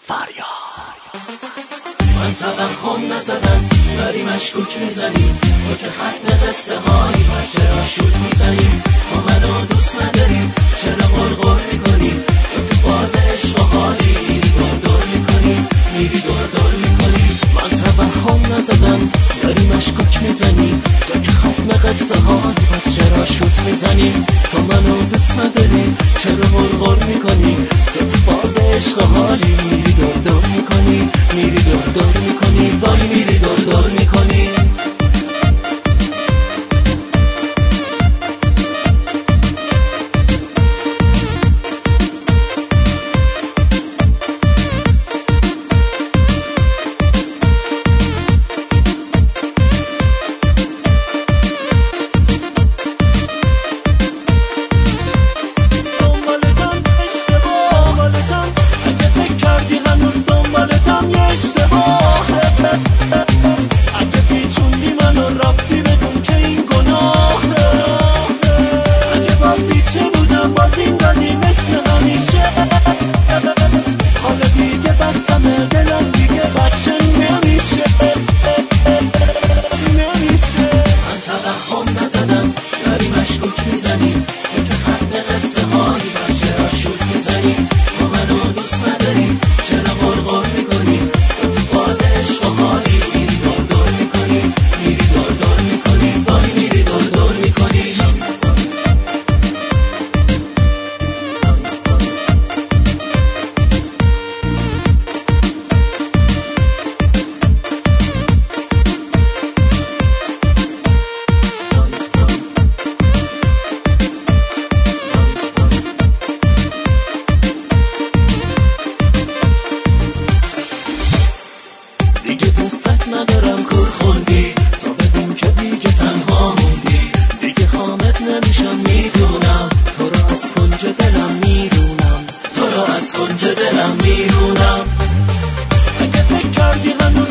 من توهم نزدم داری مشکوک میزنی، تو که ختم قصه هایی، پس چرا شوت میزنی؟ تو منو دوست نداری، چرا غرغر میکنی؟ تو باز عشق و حالی میری دور میکنی، میری دور میکنی. من توهم نزدم داری مشکوک میزنی، تو که ختم قصه هایی، پس چرا شوت میزنی؟ تو منو دوست نداری، چرا غرغر میکنی؟ تو باز عشق و حالی میری دور میکنی، میری دور میکنی، وای میری دور میکنی. ندارم کور خوندی، تو ببین که دیگه تنها موندی، دیگه خامت نمیشم میدونم، تو رو از کنج دلم میدونم، تو رو از کنج دلم میدونم. اگه فکر کردی هنوز